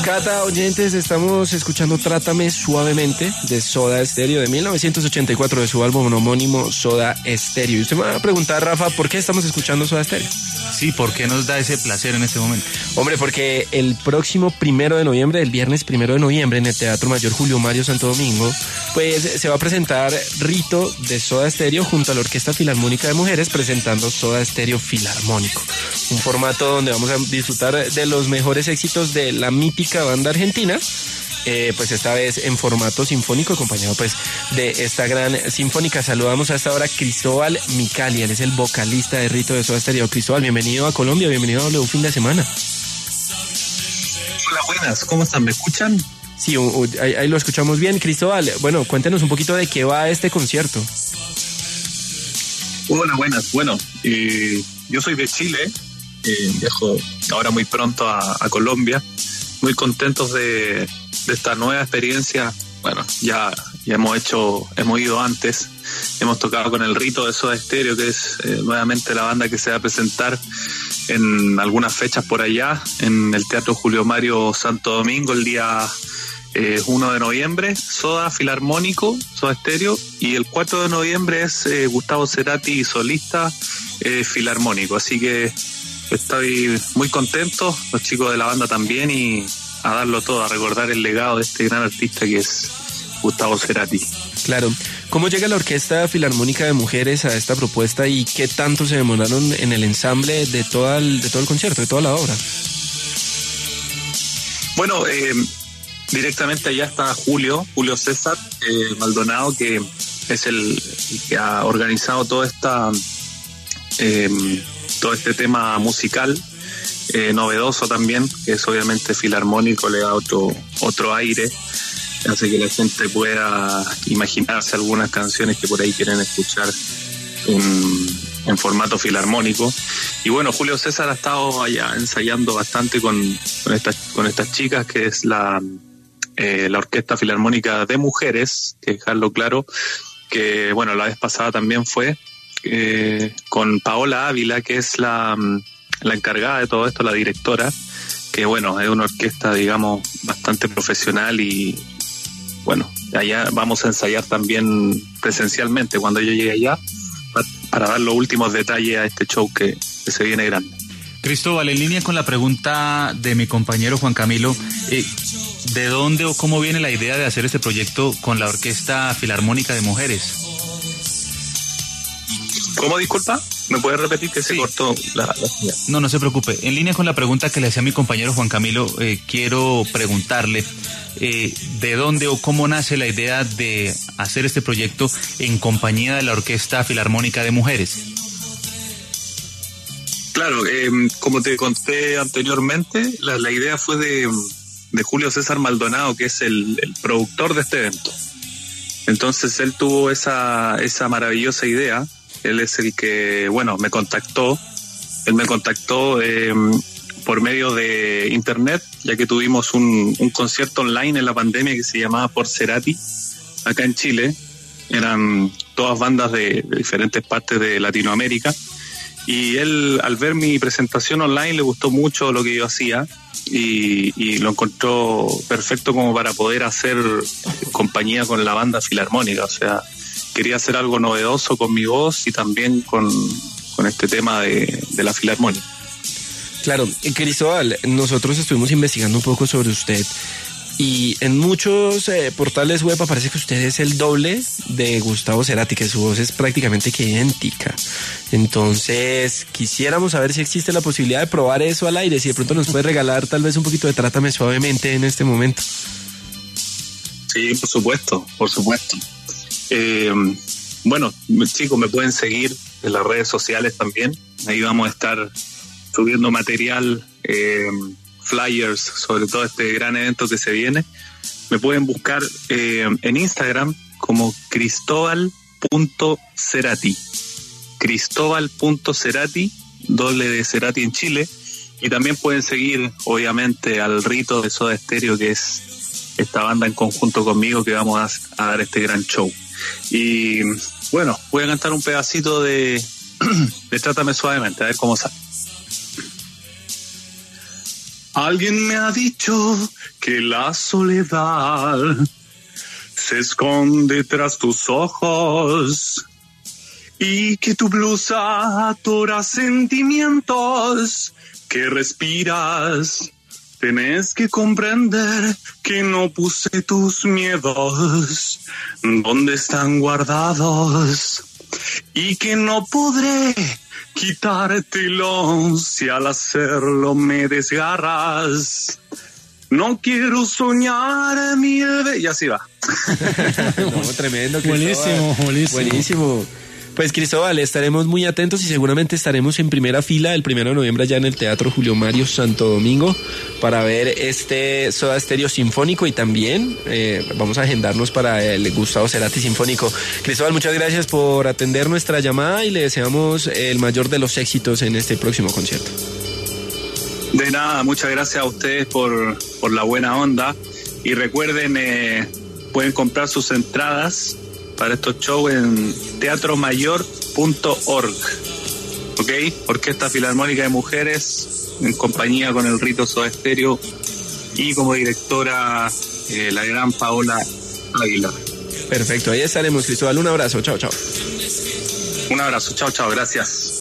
Cata, oyentes, estamos escuchando Trátame Suavemente de Soda Stereo de 1984 de su álbum homónimo Soda Stereo. Y usted me va a preguntar, Rafa, ¿por qué estamos escuchando Soda Stereo? Sí, ¿por qué nos da ese placer en este momento? Hombre, porque el próximo 1 de noviembre, el viernes 1 de noviembre, en el Teatro Mayor Julio Mario Santo Domingo, pues se va a presentar Rito de Soda Stereo junto a la Orquesta Filarmónica de Mujeres presentando Soda Stereo Filarmónico. Un formato donde vamos a disfrutar de los mejores éxitos de la mítica banda argentina, pues esta vez en formato sinfónico, acompañado pues de esta gran sinfónica. Saludamos a esta hora a Cristóbal Micali, él es el vocalista de Rito de Soda Stereo. Cristóbal, bienvenido a Colombia, bienvenido a W Fin de Semana. Hola, buenas, ¿cómo están? ¿Me escuchan? Sí, ahí lo escuchamos bien. Cristóbal, bueno, cuéntenos un poquito de qué va este concierto. Hola, buenas. Bueno, yo soy de Chile, viajo ahora muy pronto a Colombia, muy contentos de esta nueva experiencia. Bueno, ya hemos ido antes, hemos tocado con el Rito de Soda Stereo, que es nuevamente la banda que se va a presentar en algunas fechas por allá, en el Teatro Julio Mario Santo Domingo, el día 1 de noviembre, Soda Filarmónico, Soda Stereo, y el 4 de noviembre es Gustavo Cerati, solista filarmónico. Así que estoy muy contento, los chicos de la banda también, y a darlo todo, a recordar el legado de este gran artista que es Gustavo Cerati. Claro. ¿Cómo llega la Orquesta Filarmónica de Mujeres a esta propuesta y qué tanto se demoraron en el ensamble de todo el concierto, de toda la obra? Bueno, directamente allá está Julio César Maldonado, que es el que ha organizado todo este tema musical, novedoso también, que es obviamente filarmónico, le da otro aire, hace que la gente pueda imaginarse algunas canciones que por ahí quieren escuchar en formato filarmónico. Y bueno, Julio César ha estado allá ensayando bastante con estas chicas, que es la Orquesta Filarmónica de Mujeres, que dejarlo claro, que bueno, la vez pasada también fue con Paola Ávila, que es la encargada de todo esto, la directora, que bueno, es una orquesta, digamos, bastante profesional. Y bueno, allá vamos a ensayar también presencialmente cuando yo llegue allá, para dar los últimos detalles a este show que se viene grande. Cristóbal, en línea con la pregunta de mi compañero Juan Camilo, ¿de dónde o cómo viene la idea de hacer este proyecto con la Orquesta Filarmónica de Mujeres? ¿Cómo, disculpa? ¿Me puedes repetir que se cortó la señal? No se preocupe. En línea con la pregunta que le hacía mi compañero Juan Camilo, quiero preguntarle ¿de dónde o cómo nace la idea de hacer este proyecto en compañía de la Orquesta Filarmónica de Mujeres? Claro, como te conté anteriormente, la idea fue de Julio César Maldonado, que es el productor de este evento. Entonces él tuvo esa maravillosa idea. Él es el que, bueno, me contactó. Él me contactó por medio de internet, ya que tuvimos un concierto online en la pandemia que se llamaba Por Cerati, acá en Chile. Eran todas bandas de diferentes partes de Latinoamérica. Y él, al ver mi presentación online, le gustó mucho lo que yo hacía y lo encontró perfecto como para poder hacer compañía con la banda filarmónica. O sea, quería hacer algo novedoso con mi voz y también con este tema de la filarmónica. Claro, Cristóbal, nosotros estuvimos investigando un poco sobre usted y en muchos portales web aparece que usted es el doble de Gustavo Cerati, que su voz es prácticamente que idéntica. Entonces, quisiéramos saber si existe la posibilidad de probar eso al aire, si de pronto nos puede regalar tal vez un poquito de Trátame Suavemente en este momento. Sí, por supuesto. Bueno, chicos, me pueden seguir en las redes sociales también. Ahí vamos a estar subiendo material, flyers sobre todo este gran evento que se viene. Me pueden buscar en Instagram como Cristóbal.Cerati, doble de Cerati en Chile. Y también pueden seguir, obviamente, al Rito de Soda Stereo, que es esta banda en conjunto conmigo que vamos a dar este gran show. Y bueno, voy a cantar un pedacito de Trátame Suavemente, a ver cómo sale. Alguien me ha dicho que la soledad se esconde tras tus ojos y que tu blusa atora sentimientos que respiras. Tenés que comprender que no puse tus miedos donde están guardados y que no podré quitártelo si al hacerlo me desgarras. No quiero soñar mil veces. Y así va. No, tremendo. Buenísimo, buenísimo. Buenísimo. Pues Cristóbal, estaremos muy atentos y seguramente estaremos en primera fila el 1 de noviembre allá en el Teatro Julio Mario Santo Domingo para ver este Soda Stereo Sinfónico y también vamos a agendarnos para el Gustavo Cerati Sinfónico. Cristóbal, muchas gracias por atender nuestra llamada y le deseamos el mayor de los éxitos en este próximo concierto. De nada, muchas gracias a ustedes por la buena onda y recuerden, pueden comprar sus entradas para estos shows en teatromayor.org. ¿Ok? Orquesta Filarmónica de Mujeres, en compañía con el Rito Soda Stereo y como directora la gran Paola Águila. Perfecto, ahí estaremos, Cristóbal. Un abrazo, chao, chao. Un abrazo, chao, chao, gracias.